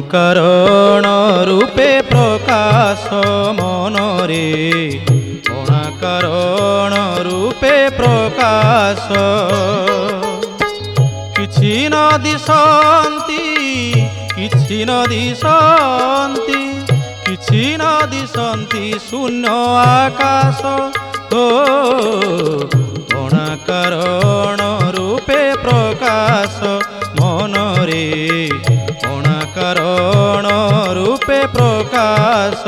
अणाकारण रूपे प्रकाश मनरे अणाकारण रूपे प्रकाश किछि न दिशन्ति किछि न दिशन्ति किछि न दिशन्ति शून्य आकाश हो अणाकारण रूपे प्रकाश मनरे अणाकारण रूपे प्रकाश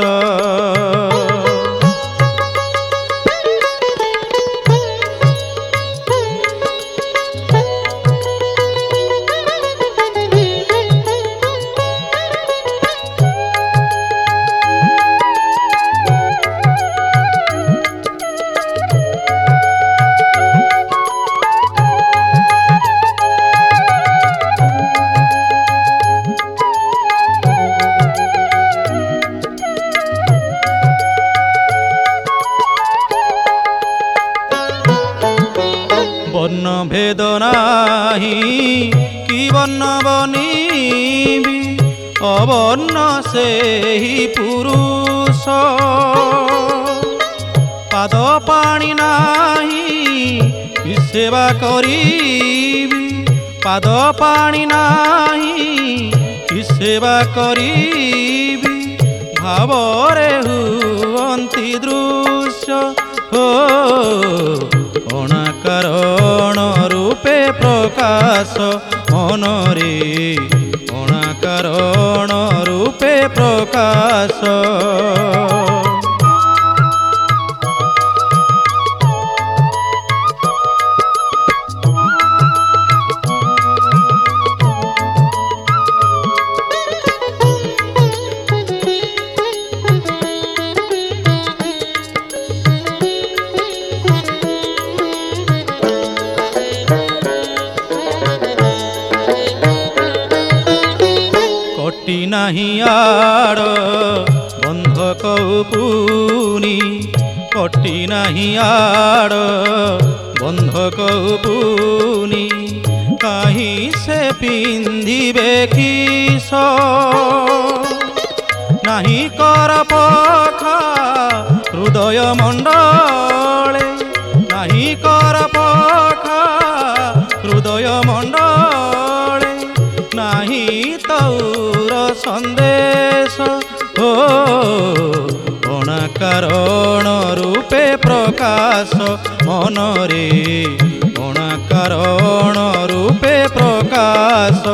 वर्ण भेद नाही कि वर्ण बनीबी अवर्ण से ही पुरुष पाद पाणी नाही कि सेवा करीबी पाद पाणी नाही कि सेवा करीबी भावरे हुअन्ति दृश्य हो अणाकारण रूपे प्रकाश मनरे अणाकारण रूपे प्रकाश कटी नाही आड़ बंधक पुनी कटी नाही आड़ बंधक पुनी कहीं से पिंधिबे किस नहीं कर पखा हृदय मंडले नहीं कर पखा हृदय मंडले नहीं तौर संदेश हो अणाकारण रूपे प्रकाश मनरे अणाकारण रूपे प्रकाश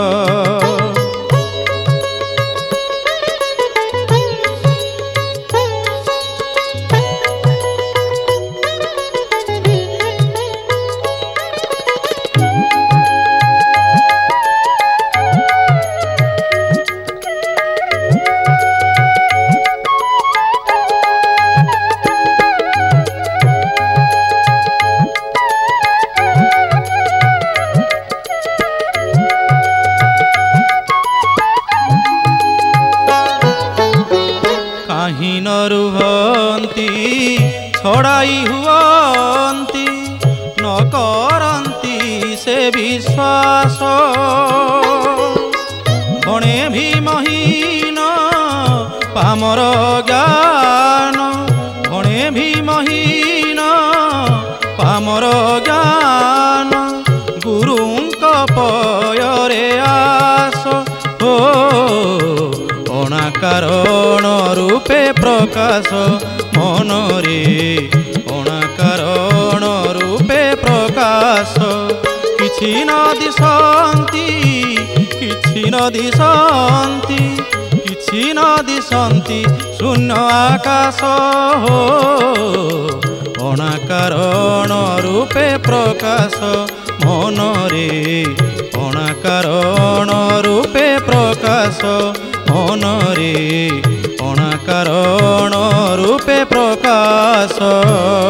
कहीं न रुहन्ति छड़ाई हुअन्ति न करन्ति से विश्वास बणे भी महीन पामर ज्ञान बणे भी महीन पामर ज्ञान गुरुंक पयरे आस हो अणाकारण रूपे प्रकाश मनरे अणाकारण रूपे प्रकाश किछि न दिशन्ति किछि न दिशन्ति किछि न दिशन्ति शून्य आकाश हो अणाकारण रूपे प्रकाश मनरे अणाकारण रूपे प्रकाश मनरे अणाकारण रूपे प्रकाश।